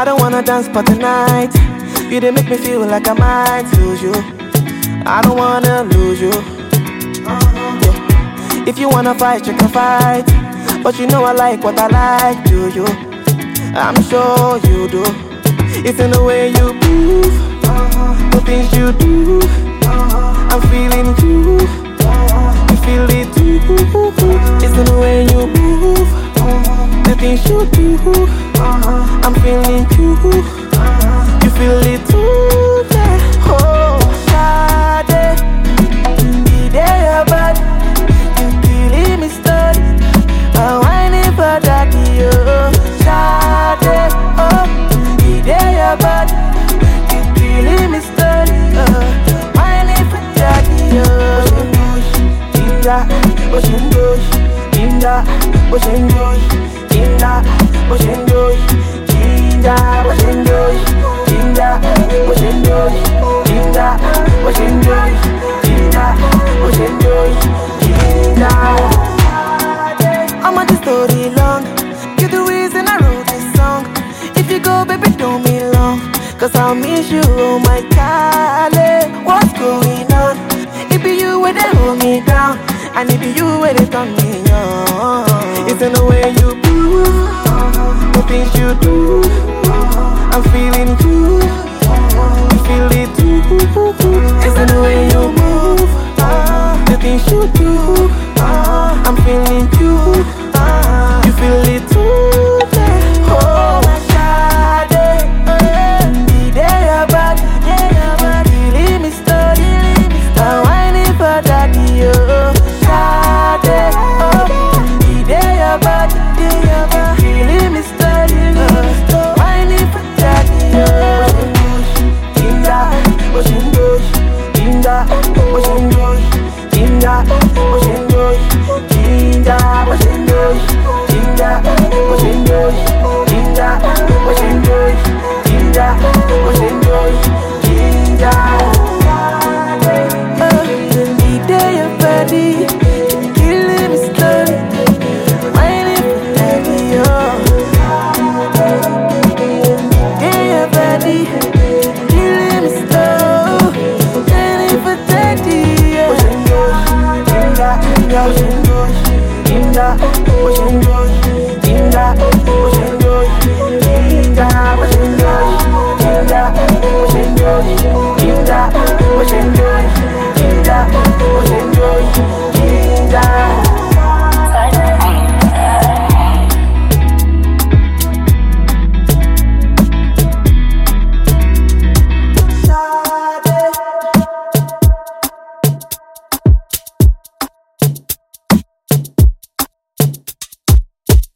I don't wanna dance but tonight. You didn't make me feel like I might lose you. I don't wanna lose you. Yeah. If you wanna fight, you can fight. But you know I like what I like, do you? I'm sure you do. It's in the way you move, the things you do. I'm feeling you, you feel it too. It's in the way you move, the things you do. I'm feeling you, you feel it too. Yeah. Oh, Sade, the day you're bad, you killing me steady. I'm whining for daddy, oh, Sade, oh, the day you're bad, you killing me steady. Whining for daddy, oh, Jinda, oh, Jinda, Jinda, oh, Jinda, Jinda, oh, Jinda, Jinda, oh, Jinda, Jinda, oh, Jinda, Jinda, oh, Jinda, Jinda, oh, Jinda, Jinda. I'ma the story long. You're the reason I wrote this song. If you go, baby, don't be long. Cause I'll miss you, oh my darling. What's going on? It be you where they hold me down, and it be you where they turn me on. It's in the way you move, the things you do. I'm feeling you,